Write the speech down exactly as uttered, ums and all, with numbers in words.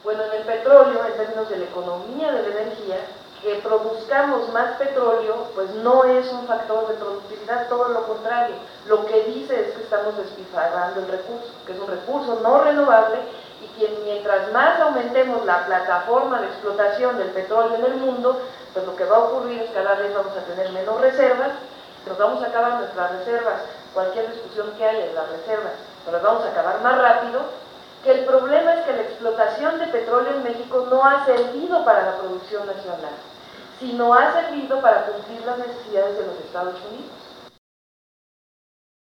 Bueno, en el petróleo, en términos de la economía de la energía, que produzcamos más petróleo, pues no es un factor de productividad, todo lo contrario. Lo que dice es que estamos despilfarrando el recurso, que es un recurso no renovable y que mientras más aumentemos la plataforma de explotación del petróleo en el mundo, pues lo que va a ocurrir es que cada vez vamos a tener menos reservas, nos vamos a acabar nuestras reservas, cualquier discusión que haya de las reservas, nos las vamos a acabar más rápido, que el problema es que la explotación de petróleo en México no ha servido para la producción nacional, sino ha servido para cumplir las necesidades de los Estados Unidos.